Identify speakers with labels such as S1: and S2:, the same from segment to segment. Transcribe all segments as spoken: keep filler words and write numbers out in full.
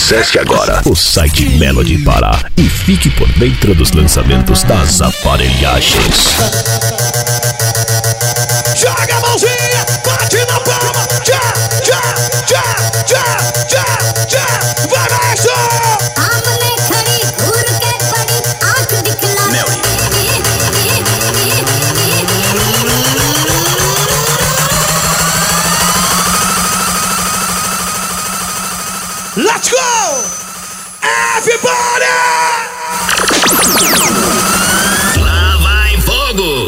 S1: Acesse agora o site Melody Pará e fique por dentro dos lançamentos das aparelhagens.
S2: Joga a mãozinha, bate na palma, já, já, já, já, já, já, vai maestro! Let's go! Everybody!
S3: Lá vai fogo!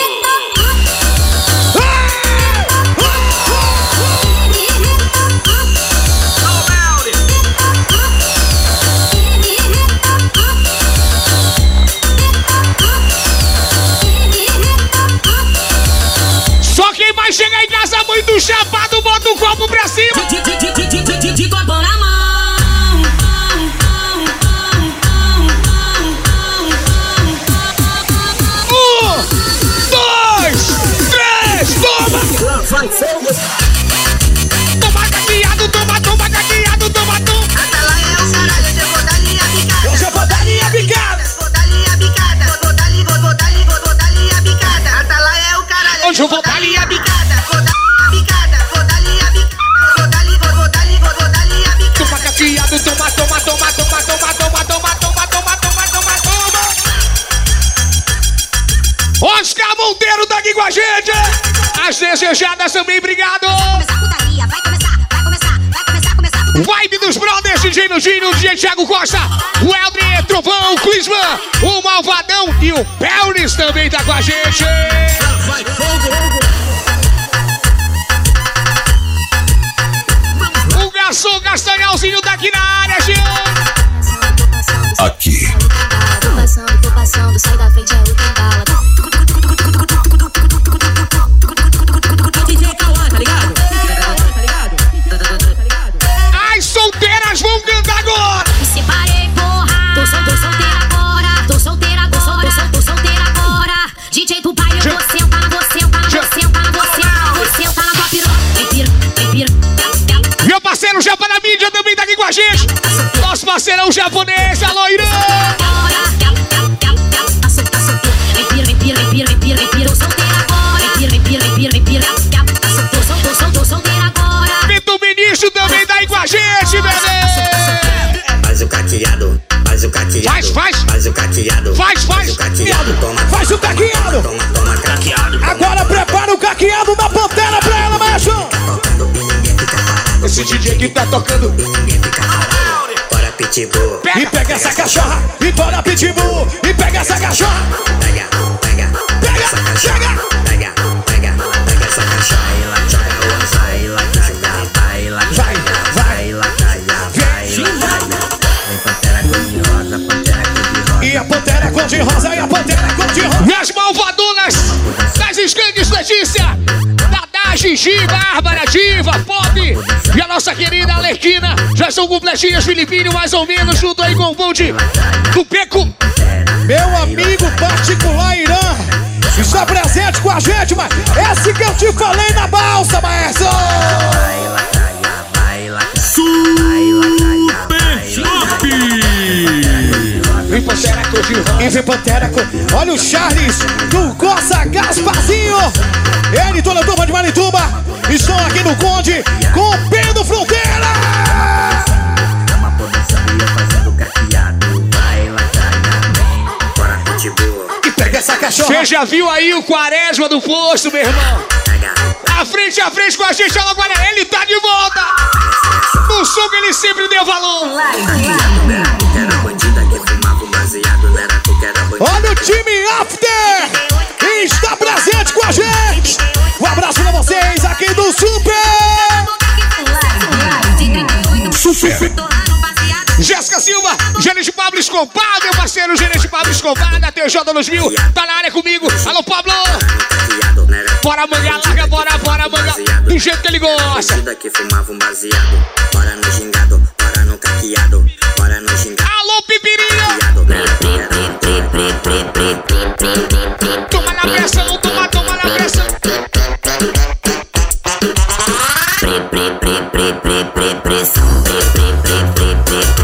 S2: Só quem vai chegar em casa muito chapado, bota o copo pra cima!
S4: De copo na mão.
S2: Toma caqueado, toma, toma caqueado, toma, toma.
S4: Até lá é o caralho, eu vou dar-lhe a bicada.
S2: Hoje eu vou dar-lhe a bicada.
S4: Vou dar-lhe a bicada. Vou dar-lhe, vou dar-lhe, vou dar-lhe a bicada. Até lá é o caralho.
S2: Hoje eu vou dar-lhe a
S4: bicada. Vou dar-lhe a bicada. Vou dar-lhe a bicada. Vou dar-lhe, vou dar-lhe, vou dar-lhe a bicada.
S2: Toma caqueado, toma, toma, toma, toma, toma, toma, toma, toma, toma, toma, toma, toma. Oscar Monteiro tá aqui com a gente. As desejadas também, obrigado. Vibe dos Brothers, D J Nudinho, D J Thiago Costa, o Eldrin, Trovão, o Clisman, o Malvadão e o Pelris também tá com a gente.
S3: Vai fogo!
S2: O garçom Castanhalzinho tá aqui na área, gente.
S1: Aqui.
S5: Tô passando, tô passando, sai da frente, é o que embala.
S4: D J Cauã, tá ligado? Tá ligado?
S2: As solteiras vão cantar agora.
S5: Me separei, porra. Tô, sol, tô solteira agora. Tô solteira agora. Tô, sol, tô solteira agora. D J do pai, eu vou sentar, vou sentar, vou sentar, vou sentar, vou sentar na tua piroca. Vem pira, vem pira.
S2: Meu parceiro Japa da mídia também tá aqui com a gente. Nosso parceirão japonês, a loirão.
S5: Vem pira, vem pira, vem pira, vem pira, vem pira. Tô solteira agora. Vem pira, vem pira, vem pira, vem pira. Tô, sol, tô, sol, tô solteira agora.
S2: Vitor Ministro também tá aí com a gente, bebê.
S6: Faz o caqueado, faz o caqueado.
S2: Faz, faz.
S6: Faz o caqueado.
S2: Faz, faz.
S6: o caqueado. Toma,
S2: Faz o caqueado.
S6: Toma, toma, caqueado.
S2: Agora prepara o caqueado da Pantera pra ela, macho. Esse D J que tá tocando.
S6: Ninguém fica parado. Bora pitbull.
S2: E pega essa cachorra. E bora pitbull. E pega essa cachorra.
S6: Pega, pega,
S2: Pega,
S6: essa cachorra.
S2: pega.
S6: Pega, pega, pega essa cachorra. Vai lá, vai lá, vai lá,
S2: Vai, vai.
S6: lá, vai lá. Vem pantera cor de rosa, pantera cor de rosa.
S2: E a Pantera cor de rosa. E a Pantera cor de rosa. E as malvadonas das Skanks Letícia. Dadá, Gigi, Bárbara, Diva, Pop. E a nossa querida Alerquina. Já são completinhas, Filipinho, mais ou menos. Junto aí com o bonde do Peco. Meu amigo particular Irã está presente com a gente, mas esse que eu te falei na balsa, maestro.
S6: Vai lá, caia, vai lá,
S3: Super Shop!
S2: Vem Pantera cor de rosa. E vem Pantera cor. Olha o Charles do Coça Gasparzinho. Ele e toda a turma de Marituba estão aqui no Conde com o Pedro Fronteira.
S6: Chama por dança e eu fazendo caqueado. Vai lá, caia, bora pitbull.
S2: E pega essa cachorra. Você já viu aí o Quaresma do Posto, meu irmão?
S6: Pega,
S2: À frente, à frente com a gente, olha agora, ele tá de volta. No som que ele sempre deu valor.
S6: não era tu que era bandida que fumava um baseado. Não era tu que era bandida.
S2: Olha o time After que está presente com a gente. Um abraço pra vocês aqui do Super. Super. Jéssica Silva, Gerente Pablo Escobar, meu parceiro Gerente Pablo Escobar, da T J dois mil, tá na área comigo. Alô, Pablo.
S6: Caqueado, não era tu
S2: Bora manga, larga, bora, bora manga, do jeito que ele gosta.
S6: bandida que fumava um baseado. Bora no gingado, bora no caqueado. Bora no gingado.
S2: Alô, Pipirinha.
S6: Caqueado, não era tu que era
S2: Toma na pressão, toma, toma na pressão.
S6: pressão.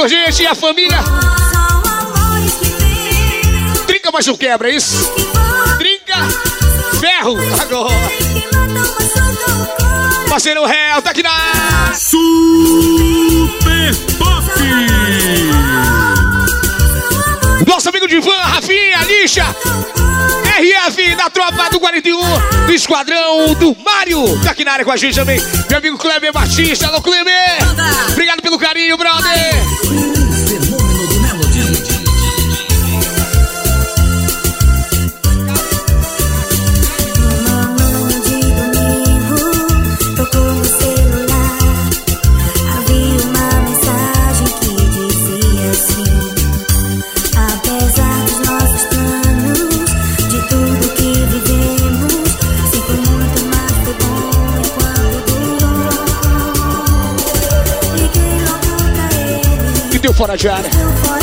S2: com a gente e a família. Trinca, mas não quebra, é isso? Trinca, ferro, agora. Parceiro réu, tá aqui na
S1: Super Pop.
S2: nosso amigo Divan, Rafinha, Lixa, R F da tropa do quarenta e um, do esquadrão do Mário, tá aqui na área com a gente também. Meu amigo Kleber Batista, alô Kleber, obrigado pelo carinho, brother.
S6: Fenômeno do Melody.
S2: Deu fora de área.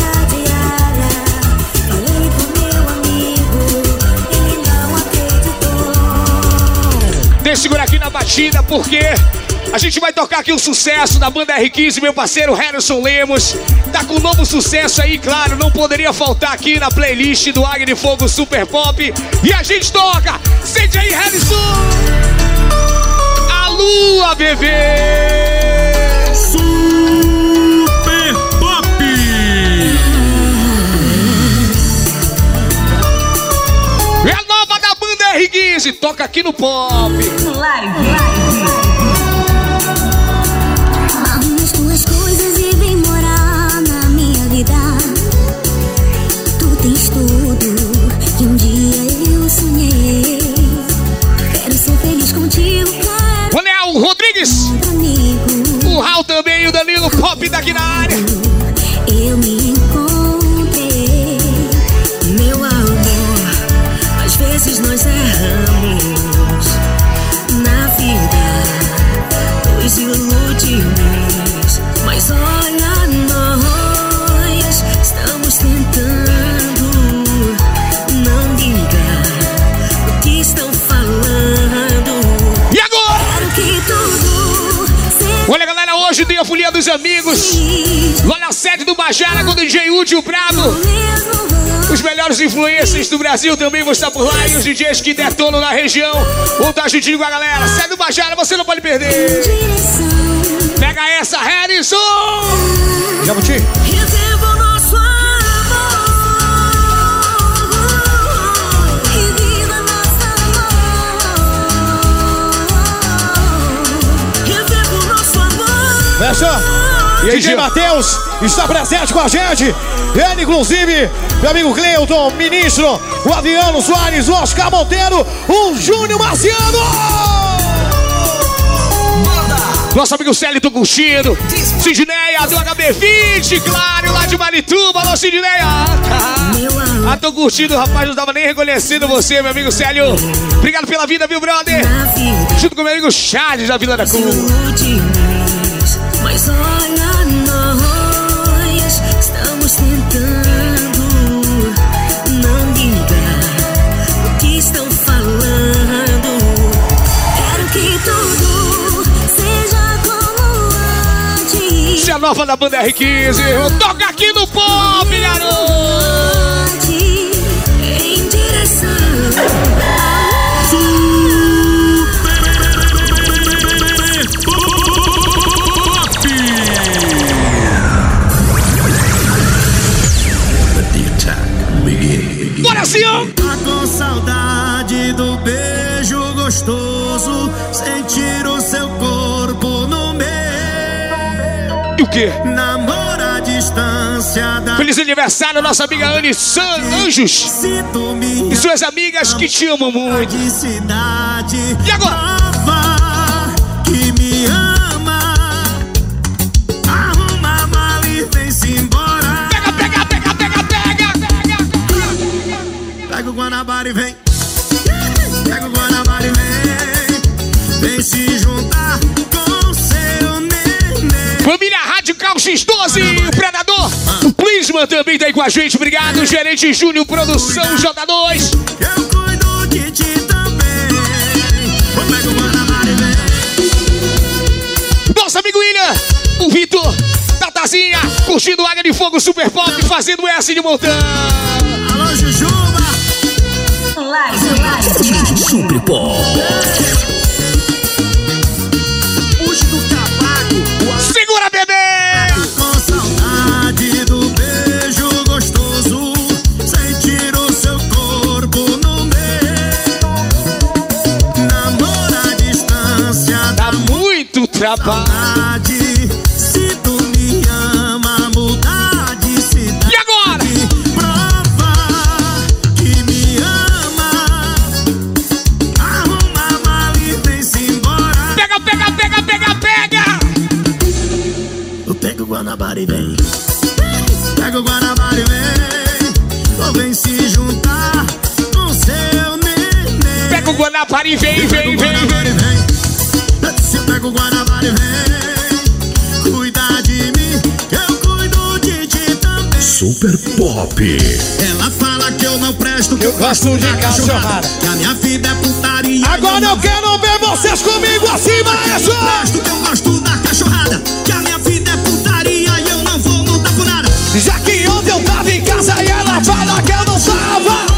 S2: Deixa eu segurar aqui na batida porque a gente vai tocar aqui o sucesso da banda R quinze, meu parceiro Harrison Lemos. Tá com um novo sucesso aí, claro, não poderia faltar aqui na playlist do Águia de Fogo Super Pop. E a gente toca. Sente aí, Harrison. A lua, bebê. É a nova da banda R quinze, toca aqui no Pop.
S7: Live, live. Arruma as tuas coisas e vem morar na minha vida. Tu tens tudo que um dia eu sonhei. Quero ser feliz contigo, quero
S2: O Léo Rodrigues,
S7: ser amigo.
S2: o Raul também e o Danilo Pop daqui na área.
S7: Eu me encontrei, meu amor. Às vezes nós erramos na vida, dois iludidos. Mas olha, nós estamos tentando não ligar o que estão falando.
S2: E agora?
S7: Quero que tudo seja
S2: Olha, galera, hoje tem a Folia dos Amigos. Lá na sede do Bajara com o D J Útil Bravo.
S7: mesmo.
S2: Os melhores influencers do Brasil também vão estar por lá. E os D Js que detonam na região vão estar juntinho com a galera. Sede do Bajara, você não pode perder.
S7: Direção.
S2: Pega essa, Harrison! Jabuti.
S7: Receba o nosso amor e viva nosso amor. Receba o nosso amor.
S8: Fecha. E aí, D J Matheus está presente com a gente. Ele, inclusive, meu amigo Cleuton, ministro, o Adriano Soares, o Oscar Monteiro, o Júnior Marciano.
S2: Nosso amigo Célio, tô curtindo. Sidneia do H B vinte, claro, lá de Marituba. Alô, Sidneia. Ah, tô curtindo, rapaz, não tava nem reconhecendo você, meu amigo Célio. Obrigado pela vida, viu, brother?
S7: Na vida
S2: Junto com meu amigo Charles da Vila da Cruz.
S7: iludimos, mas olha, nós estamos tentando não ligar o que estão falando. Quero que tudo seja como antes.
S2: Isso é a nova da banda R quinze. Toca aqui no Pop, garoto.
S7: Em direção.
S2: Bora, senhor!
S9: Tá com saudade do beijo gostoso, sentir o seu corpo no meu.
S2: E o quê?
S9: Namora à distância da
S2: Feliz aniversário, nossa amiga Anne San Anjos
S9: Sinto
S2: e
S9: minha
S2: suas amigas que te amam muito.
S9: de cidade
S2: E agora?
S9: nova que me ama. Arruma a mala e vem-se embora.
S2: Pega, pega, pega, pega, pega, pega.
S9: Pega o Guanabara e vem. Pega o Guanabara e vem. Vem se juntar com seu neném.
S2: Família Radical X doze, o Predador. O Plisman também tá aí com a gente. Obrigado, gerente Júnior Produção J dois.
S9: Eu cuido de ti também. Pega o Guanabara e vem.
S2: Nosso amigo William, o Vitor, Tatazinha, curtindo Águia de Fogo Super Pop, fazendo S de montão.
S9: Alô, Jujuba.
S1: Super Pop.
S9: Puxa do cavaco.
S2: Segura, bebê!
S9: Com saudade do beijo gostoso, sentir o seu corpo no meu. Namoro à distância,
S2: Dá muito trabalho.
S9: saudade. Se tu me ama, mudar de cidade.
S2: E agora?
S9: Prova que me ama. Arruma a mala e vem-se embora.
S2: Pega, pega, pega, pega, pega!
S9: Eu pego o Guanabara e vem. Pega o Guanabara e vem. Ou vem se juntar com seu neném.
S2: Pega o Guanabara e vem, vem, vem, vem.
S9: Se pega o Guanabara e vem. Cuida de mim, eu cuido de ti também.
S1: Super Pop.
S9: Ela fala que eu não presto, que
S8: Eu gosto de cachorrada.
S9: que a minha vida é putaria.
S8: Agora eu quero ver vocês comigo assim, maestro!
S9: presto, que eu gosto da cachorrada. Que a minha vida é putaria e eu não vou lutar por nada.
S8: Já que ontem eu tava em casa e ela fala que eu não tava.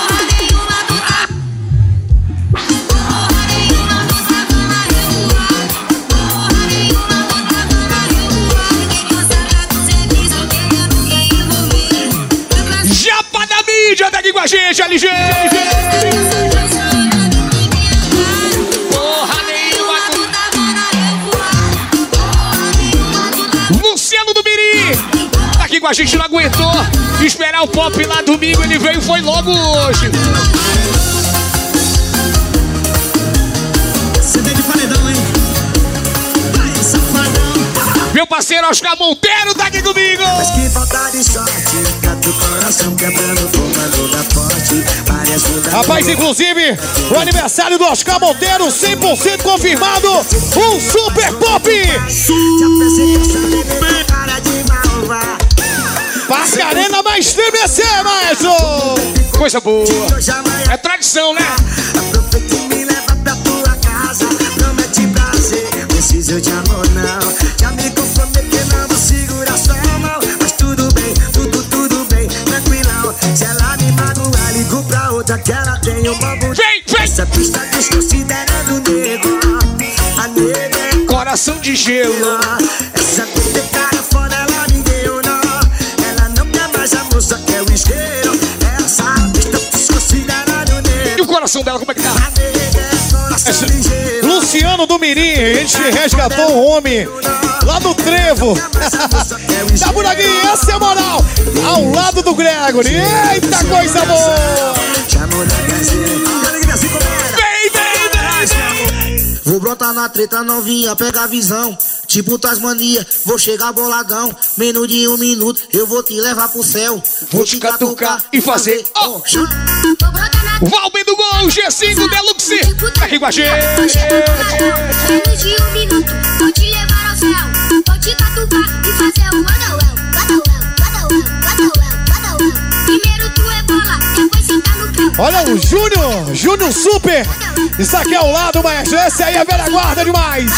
S2: Japa da mídia, tá aqui com a gente, L G! Porra nenhuma! Luciano do Miri! Tá aqui com a gente, não aguentou esperar o pop lá domingo, ele veio e foi logo hoje.
S9: C D de paredão, hein? Vai, safadão.
S2: Meu parceiro Oscar Monteiro tá aqui comigo!
S9: Mas que falta de sorte, tá do coração quebrando, fumando da ponte. Várias mudas.
S8: Rapaz, inclusive, o aniversário do Oscar Monteiro, cem por cento confirmado, um Super Pop!
S9: Cara de malva.
S8: Pascarena vai estremecer, maestro!
S2: Coisa boa! É tradição, né?
S9: Aproveita e me leva pra tua casa. Promete prazer, preciso de amor não. Já me comprometer, não vou segurar sua mão. Mas tudo bem, tudo, tudo bem, tranquilão. Se ela me magoar, ligo pra outra que ela tem uma bonita.
S2: Vem, vem!
S9: Essa pista desconsiderando o nego. A nega é
S2: Coração de gelo!
S9: essa puta cara foda, ela me deu nó. Ela não quer mais a moça, quer o isqueiro. Essa pista desconsiderando o nego.
S2: E o coração dela, como é que tá?
S9: A nega é coração de gelo.
S8: Luciano do Mirim, a gente resgatou um homem lá no Trevo. Tá por aqui, essa é a moral. Ao lado do Gregory. Eita coisa boa!
S9: Chamou da casinha.
S2: Vem, vem, vem!
S9: Vou brotar na treta novinha, pega a visão. Tipo Tasmania, vou chegar boladão. Menos de um minuto, eu vou te levar pro céu.
S2: Vou te catucar e fazer. Oh! Valber do Gol, G cinco Deluxe! Tá aqui com a gente!
S5: Menos de um minuto, vou te levar ao céu. Vou te catucar e fazer um badauel, badauel, badauel, badauel, badauel. Primeiro tu é bola, depois senta no pé.
S8: Olha o Júnior, Júnior Super. Isso aqui é ao lado, maestro. Esse aí é velha guarda demais.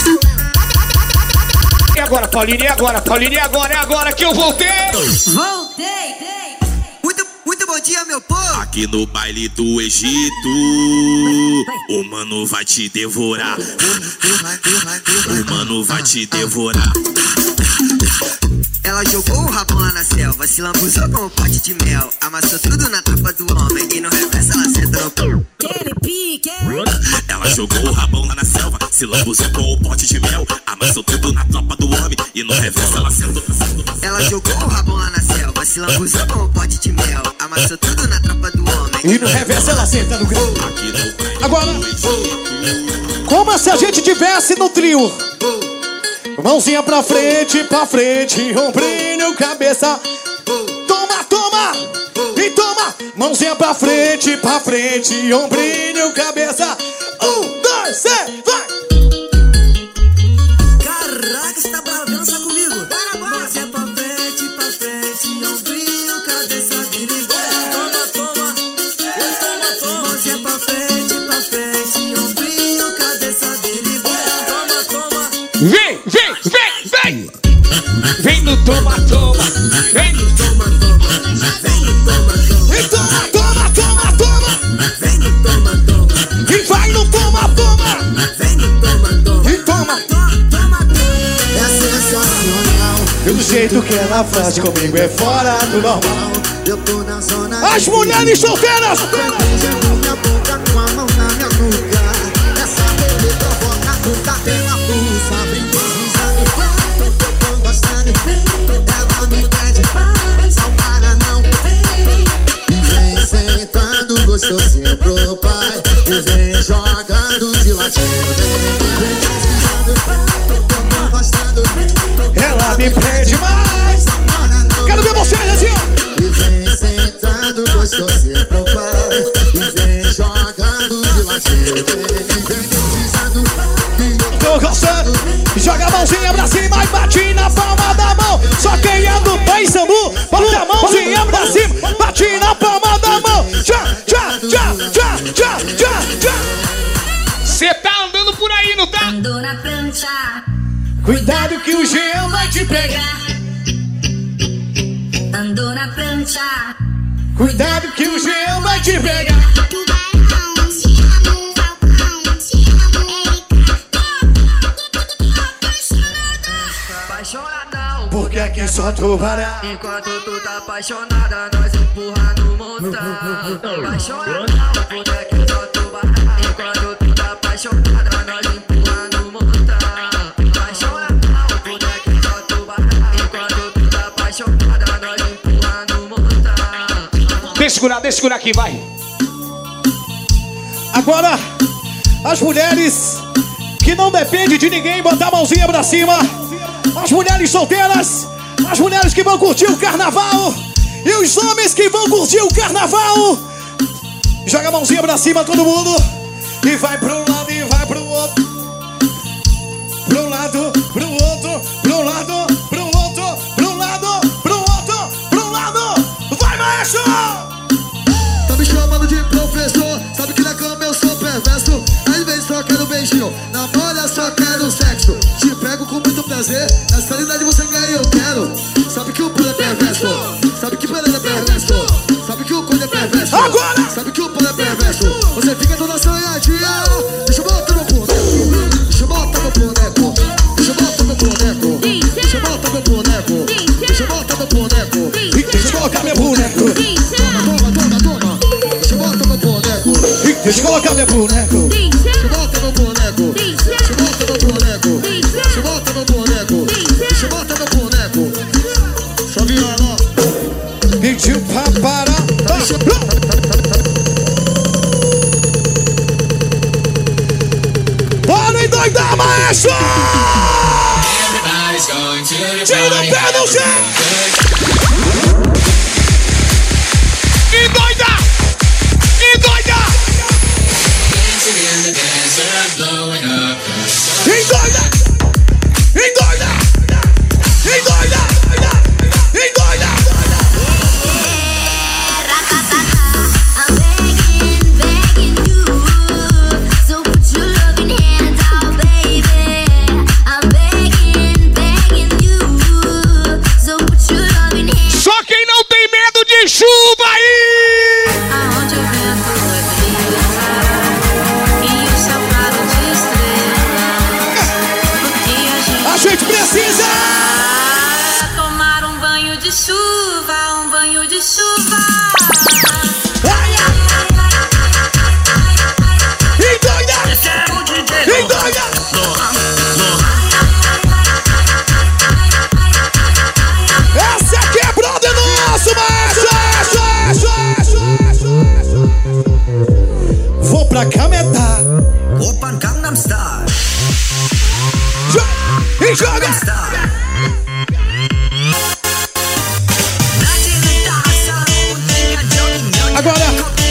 S2: E agora, Paulinho, e agora, Paulinho, e agora, é agora que eu voltei!
S7: Voltei.
S4: Muito, muito bom dia, meu povo.
S3: Aqui no baile do Egito, o mano vai te devorar. O mano vai te devorar.
S4: Ela jogou o rabão lá na selva, se lambuzou com um pote de mel. Amassou tudo na tropa do homem e no reverso ela sentou no pão.
S7: Aquele pique.
S3: Ela jogou o rabão lá na selva, se lambuzou com o pote de mel. Amassou tudo na tropa do homem e no reverso ela sentou.
S4: Ela jogou o rabão lá na selva, se lambuzou com um pote de mel. Amassou tudo na tropa do homem.
S8: E no reverso ela senta no grão.
S3: Aqui no baile
S8: Agora,
S3: do Egito.
S8: como se a gente tivesse no trio. Mãozinha pra frente, pra frente, ombrinho, cabeça. Toma, toma, e toma. Mãozinha pra frente, pra frente, ombrinho, cabeça. Um, dois, três, vai.
S4: Caraca, você tá bravo, dança comigo. Bora, bora. Mãozinha pra frente, pra frente, ombrinho, cabeça, vira. Toma, toma, toma, toma. Mãozinha pra frente, pra frente, ombrinho, cabeça, vira. Toma, toma.
S2: Vem, vem, vem, vem! Vem no toma, toma. Vem no toma, toma.
S9: Vem no toma, toma.
S8: E toma, toma, toma, toma.
S9: Vem no toma, toma.
S8: E vai no toma, toma.
S9: Vem no toma, toma.
S8: E toma.
S9: É sensacional.
S8: E o jeito que ela faz comigo é fora do normal.
S9: Eu tô na zona.
S8: As mulheres solteiras.
S9: Beijando minha boca com a mão na minha nuca. Essa bebê provoca nunca pela pulsa. Vem deslizando, eu tô gostando. Ela me pede, não para não. Vem sentando gostosinho pro pai. E vem jogando de ladinho. Vem deslizando, eu tô gostando.
S8: Ela me pede mais. Quero ver vocês assim, ó.
S9: E vem sentando gostosinho pro pai. E vem jogando de ladinho. Vem deslizando.
S8: Tô gostando. Joga a mãozinha pra cima e bate na palma da mão. Só quem é do Pai Sambu, bota a mãozinha pra cima, bate na palma da mão. Tchá, tchá, tchá, tchá, tchá, tchá, tchá.
S2: Cê tá andando por aí, não tá?
S5: Andou na prancha,
S8: Cuidado que o gelo vai te pegar.
S5: andou na prancha.
S8: Cuidado que o gelo vai te pegar.
S7: Apaixonadão,
S8: Porque aqui só tubarão.
S7: enquanto tu tá apaixonada, nós empurra no montão. Apaixonadão, porque aqui só tubarão. Enquanto tu tá apaixonada, nós empurra no montão. Apaixonadão, porque aqui só tubarão. Enquanto tu tá apaixonada, nós empurra no montão.
S2: Deixa eu segurar, deixa eu segurar aqui, vai.
S8: Agora, as mulheres que não dependem de ninguém, botar a mãozinha pra cima. As mulheres solteiras, as mulheres que vão curtir o carnaval e os homens que vão curtir o carnaval. Joga a mãozinha pra cima, todo mundo. E vai pro lado e vai pro outro. Pro lado, pro outro, pro lado, pro outro, pro lado, pro outro, pro lado. Vai, maestro!
S9: Tá me chamando de professor, sabe que na cama eu sou perverso. Às vezes só quero beijinho, na bolha só quero sexo. Te pego com muito prazer, na sanidade você ganha e eu quero. Sabe que o pulo é perverso, sabe que beleza é perverso. Sabe que o corpo é perverso,
S8: Agora!
S9: sabe que o pulo é perverso. Você fica toda sonhadinha, deixa eu botar meu boneco. Deixa eu botar meu boneco, deixa eu botar meu boneco. Deixa eu botar meu boneco, deixa eu botar meu boneco.
S8: Deixa eu colocar meu boneco.
S9: Toma, toma, toma, toma. Deixa eu botar meu boneco.
S8: Deixa eu colocar meu boneco.
S9: Deixa eu botar meu boneco. Deixa eu botar meu boneco. Deixa eu botar meu boneco. Deixa eu botar meu boneco. Só viola.
S8: Pediu pra parar. Bora endoidar, maestro! Tira o pé no chão!
S2: Endoida! Endoida!
S8: Endoida! Endoida! Endoida! Endoida!
S5: I'm begging, begging you, so put your loving hands out, baby. I'm begging, begging you, so put your loving hands.
S2: Só quem não tem medo de chuva aí!
S5: Aonde o vento vai e o céu claro de estrelas, porque a
S8: A gente precisa!
S5: tomar um banho de chuva, um banho de chuva.
S8: Ai, ai. Endoida! Endoida! Essa aqui é brother nosso, maestro! Vou pra Cametá.
S9: Open Gangnam Style.
S8: E joga! Agora,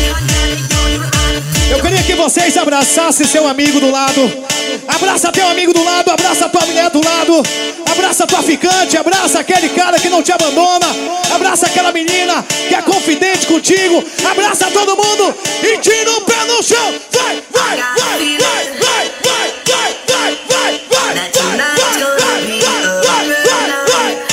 S8: eu queria que vocês abraçassem seu amigo do lado. Abraça teu amigo do lado, abraça tua mulher do lado. Abraça tua ficante, abraça aquele cara que não te abandona. Abraça aquela menina que é confidente contigo. Abraça todo mundo e tira o pé no chão. Vai, vai, vai, vai, vai, vai, vai, vai, vai, vai, vai, vai, vai, vai, vai, vai.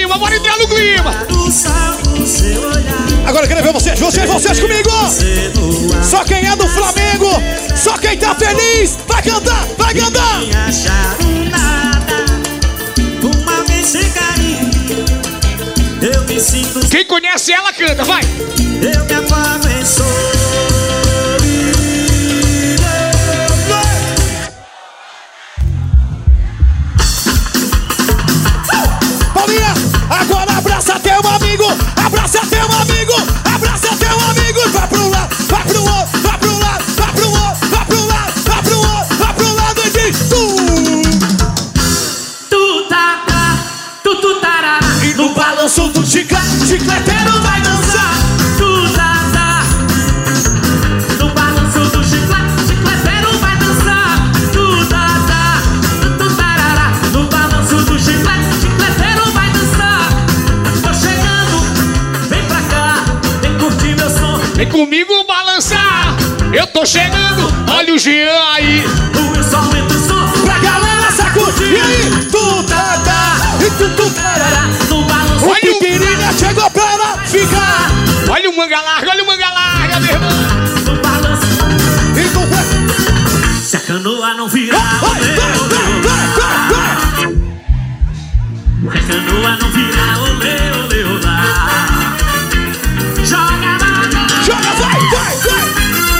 S2: clima, bora entrar no clima.
S8: Agora eu quero ver vocês, vocês, vocês comigo. Só quem é do Flamengo, só quem tá feliz, vai cantar, vai cantar.
S9: Eu me sinto.
S2: Quem conhece ela canta, vai.
S9: Eu me apago em solidão.
S8: Paulinha, agora abraça teu amigo, abraça teu amigo, abraça teu amigo. Vai pro lado, vai pro outro, vai pro lado, vai pro outro, vai pro lado, vai pro outro, vai pro lado e diz tu.
S9: Tu tá, tá, tu tu tará.
S8: E no balanço do chiclete, chicleteiro vai dançar.
S9: Tu tá, tá. No balanço do chiclete, chicleteiro vai dançar. Tu tá, tá, tu tu tarará. No balanço do chiclete, chicleteiro vai dançar. Tô chegando, vem pra cá, vem curtir meu som.
S2: Vem comigo balançar. Eu tô chegando, olha o Jean aí.
S9: O meu som aumenta o som.
S8: Pra galera sacudir. E aí, tu tá, tá, e tu tu tarará.
S9: No balanço.
S8: O Pipirinha chegou para ficar.
S2: Olha o manga larga, olha o manga larga, meu irmão.
S9: No balanço.
S8: E tu vai.
S9: Se a canoa não virar,
S8: Vai, vai, vai, vai, vai.
S9: se a canoa não virar, olê, olê, olá. Joga na mão.
S8: Joga, vai, vai, vai.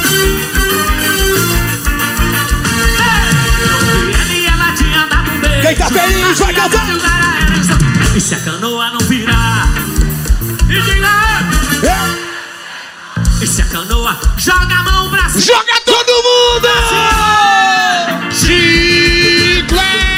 S9: Ei, ela tinha dado um beijo.
S8: Quem tá feliz vai cantar.
S9: E se a canoa não virar, e diga,
S8: É.
S9: e se a canoa joga a mão pra cima.
S2: Joga todo mundo! Chiclete!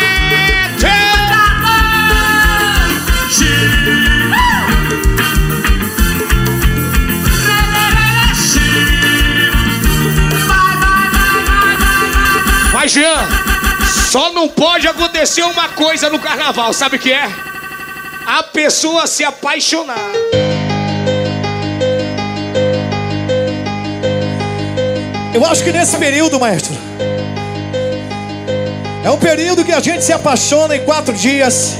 S2: Mas Jean, só não pode acontecer uma coisa no carnaval, sabe o que é? A pessoa se apaixonar.
S8: Eu acho que nesse período, maestro, é um período que a gente se apaixona em quatro dias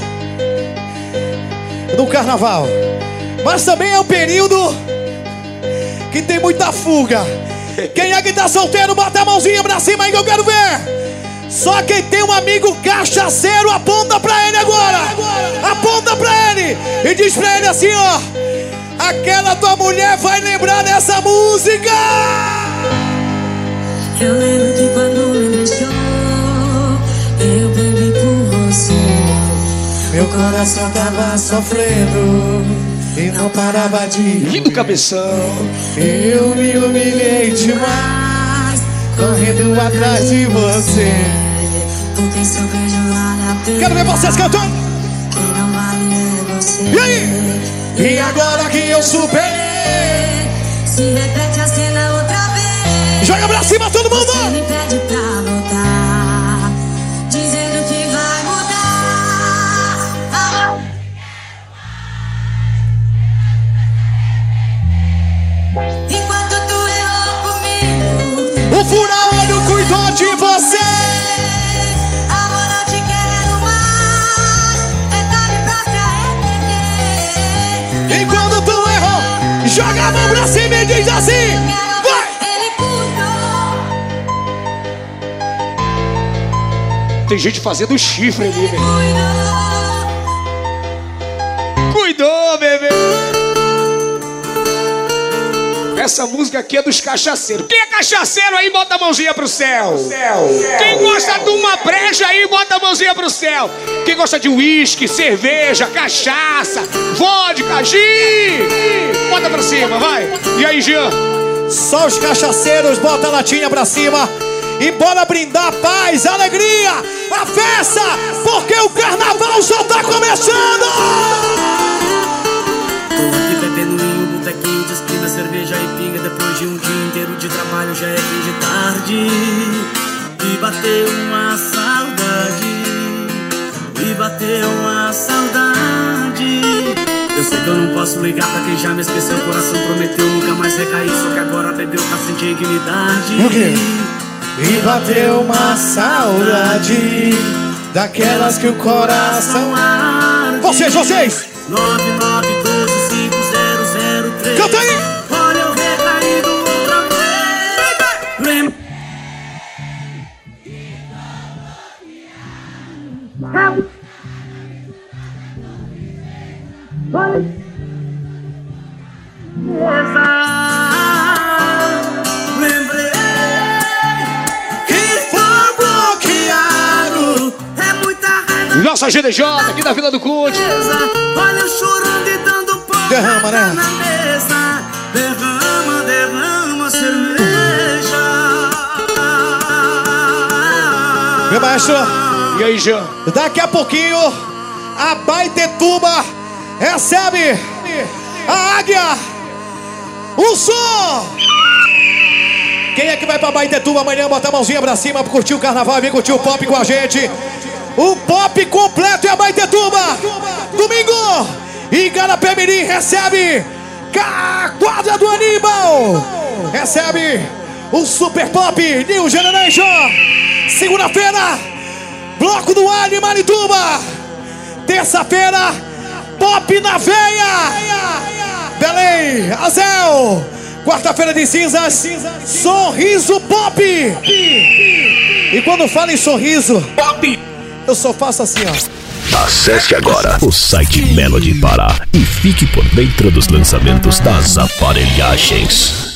S8: no carnaval. Mas também é um período que tem muita fuga. Quem é que tá solteiro, bota a mãozinha pra cima aí que eu quero ver. Só quem tem um amigo cachaceiro, aponta pra ele agora. Aponta pra ele e diz pra ele assim, ó: aquela tua mulher vai lembrar dessa música.
S4: Eu lembro que quando me deixou, eu bebi por você.
S8: Meu coração tava sofrendo e não parava de
S2: Lindo cabeção.
S8: Eu me humilhei demais, correndo atrás de você.
S4: Porque seu beijo vale a pena.
S8: Quero ver vocês cantando.
S4: Quem não vale é você.
S8: E aí? E agora que eu superei,
S4: se repete a cena outra vez.
S8: joga pra cima todo mundo.
S4: Você me pede pra voltar, dizendo que vai mudar. Ah. Enquanto tu errou comigo,
S8: O fura-olho cuidou de você.
S4: amor, não te quero mais. É tarde pra se arrepender.
S8: E quando tu errou, joga a mão pra cima e diz assim: vai!
S4: Ele cuidou,
S2: Tem gente fazendo chifre ali, velho.
S4: cuidou.
S2: Cuidou, bebê. Essa música aqui é dos cachaceiros. Quem é cachaceiro aí, bota a mãozinha pro céu. Quem gosta de uma breja aí, bota a mãozinha pro céu. Quem gosta de uísque, cerveja, cachaça, vodka, gin, bota pra cima, vai. E aí, Jean?
S8: Só os cachaceiros, bota a latinha pra cima e bora brindar paz, alegria, a festa, porque o carnaval só tá começando!
S9: Tô aqui bebendo em um botequinho de esquina, cerveja e pinga. Depois de um dia inteiro de trabalho já é fim de tarde. E bateu uma saudade, e bateu uma saudade. Eu sei que eu não posso ligar pra quem já me esqueceu. O coração prometeu nunca mais recair, só que agora bebeu tá sem dignidade.
S8: O quê? E bateu uma saudade daquelas que o coração arde. Vocês, vocês.
S4: nove nove um dois cinco zero zero três.
S8: Canta aí.
S4: Olha eu recaído outra vez. Lembra. Lembrei que foi bloqueado. É muita raiva.
S2: Nossa G D J aqui da Vila do Conde.
S4: Olha eu chorando e dando porrada
S8: Derrama, né?
S4: na mesa. Derrama, derrama cerveja.
S8: Meu maestro,
S2: E aí, Jean?
S8: daqui a pouquinho a Baitetuba recebe a águia. O som. Quem é que vai pra Baitetuba amanhã? Bota a mãozinha pra cima pra curtir o carnaval e vem curtir o pop com a gente. O pop completo é a Baitetuba. Domingo, Igarapé Mirim recebe a quadra do Aníbal. Recebe o Super Pop New Generation. Segunda-feira, Bloco do Alho em Marituba. Terça-feira, Pop na Veia, Belém, Azel. Quarta-feira de cinzas, Sorriso Pop. E quando falo em sorriso, Pop, eu só faço assim, ó.
S1: Acesse agora o site Melody Pará e fique por dentro dos lançamentos das aparelhagens.